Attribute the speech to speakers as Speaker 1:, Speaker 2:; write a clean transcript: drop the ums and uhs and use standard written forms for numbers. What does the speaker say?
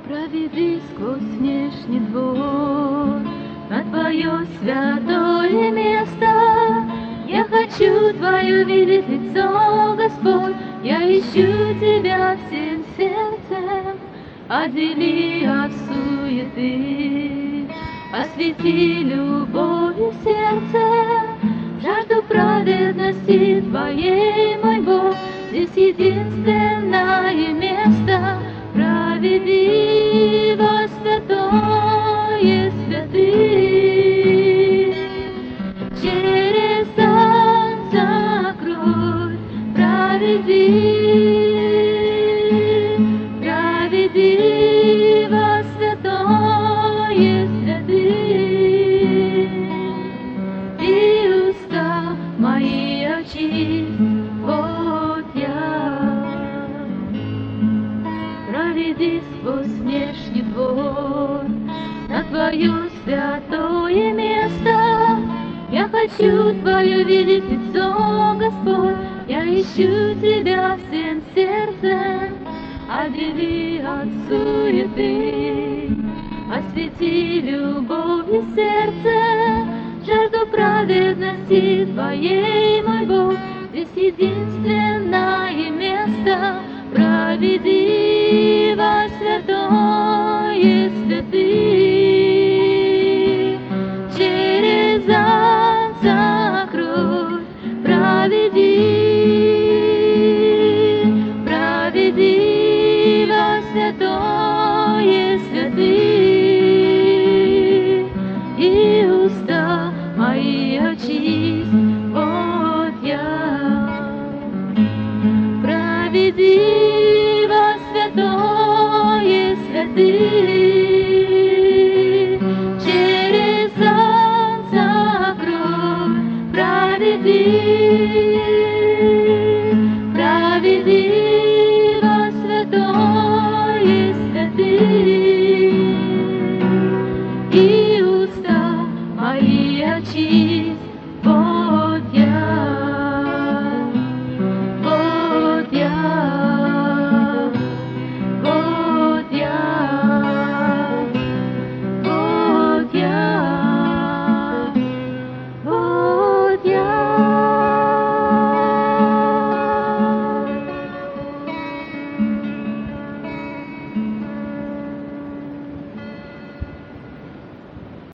Speaker 1: Проведи сквозь внешний двор на Твое святое место. Я хочу Твое видеть лицо, Господь, я ищу Тебя всем сердцем. Отдели от суеты, освети любовью сердце. Жажду праведности Твоей, мой Бог, здесь единственное место. Проведи во святое святых, через солнце кровь проведи во святое святых. И уста мои очисть, вот я. Проведи сквозь внешний двор на Твое святое место. Я хочу Твое видеть лицо, Господь, я ищу Тебя всем сердцем. Отдели от суеты, освети любовью сердце. Жажду праведности Твоей, мой Бог, здесь единственное